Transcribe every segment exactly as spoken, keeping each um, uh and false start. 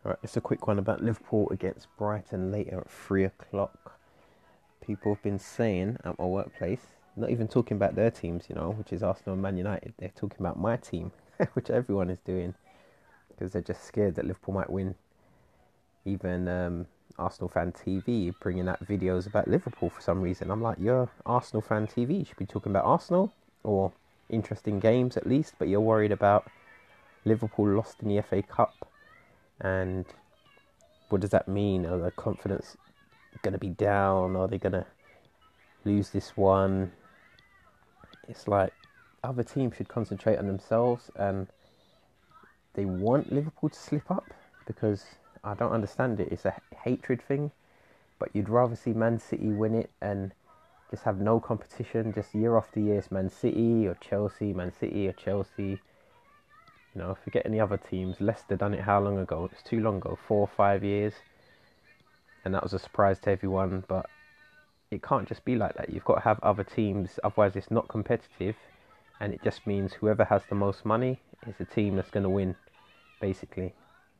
All right, it's a quick one about Liverpool against Brighton later at three o'clock. People have been saying at my workplace, not even talking about their teams, you know, which is Arsenal and Man United. They're talking about my team, which everyone is doing because they're just scared that Liverpool might win. Even um, Arsenal Fan T V bringing out videos about Liverpool for some reason. I'm like, you're Arsenal Fan T V. You should be talking about Arsenal or interesting games at least, but you're worried about Liverpool lost in the F A Cup. And what does that mean? Are their confidence going to be down? Are they going to lose this one? It's like other teams should concentrate on themselves, and they want Liverpool to slip up because I don't understand it. It's a hatred thing, but you'd rather see Man City win it and just have no competition, just year after year. It's Man City or Chelsea, Man City or Chelsea. You know, forget any other teams. Leicester done it how long ago? It's too long ago, four or five years. And that was a surprise to everyone, but it can't just be like that. You've got to have other teams, otherwise it's not competitive, and it just means whoever has the most money is the team that's going to win, basically.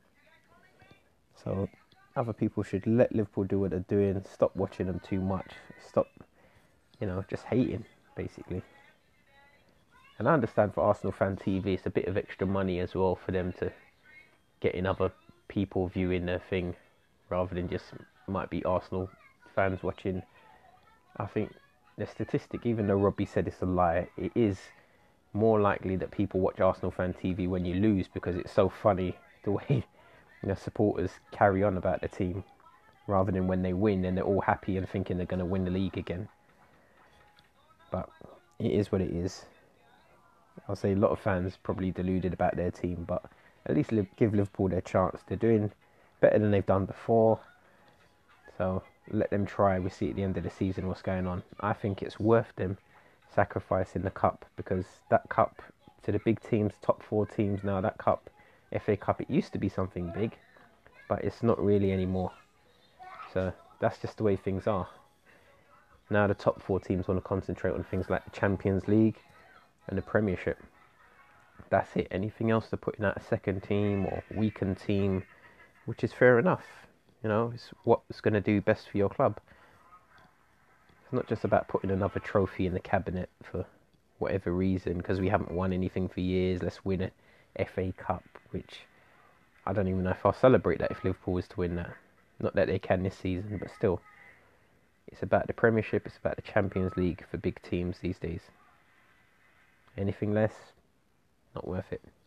So other people should let Liverpool do what they're doing, stop watching them too much, stop, you know, just hating, basically. And I understand for Arsenal Fan T V, it's a bit of extra money as well for them to get in other people viewing their thing rather than just might be Arsenal fans watching. I think the statistic, even though Robbie said it's a lie, it is more likely that people watch Arsenal Fan T V when you lose because it's so funny the way you know, supporters carry on about the team rather than when they win and they're all happy and thinking they're going to win the league again. But it is what it is. I'll say a lot of fans probably deluded about their team, but at least give Liverpool their chance. They're doing better than they've done before, so let them try. We see at the end of the season what's going on. I think it's worth them sacrificing the cup because that cup to the big teams, top four teams now, that cup, F A Cup, it used to be something big, but it's not really anymore. So that's just the way things are. Now the top four teams want to concentrate on things like the Champions League and the Premiership. That's it. Anything else, they're putting out a second team or weakened team, which is fair enough. You know, it's what's going to do best for your club. It's not just about putting another trophy in the cabinet for whatever reason, because we haven't won anything for years. Let's win a F A Cup, which I don't even know if I'll celebrate that if Liverpool was to win that. Not that they can this season, but still. It's about the Premiership, it's about the Champions League for big teams these days. Anything less, not worth it.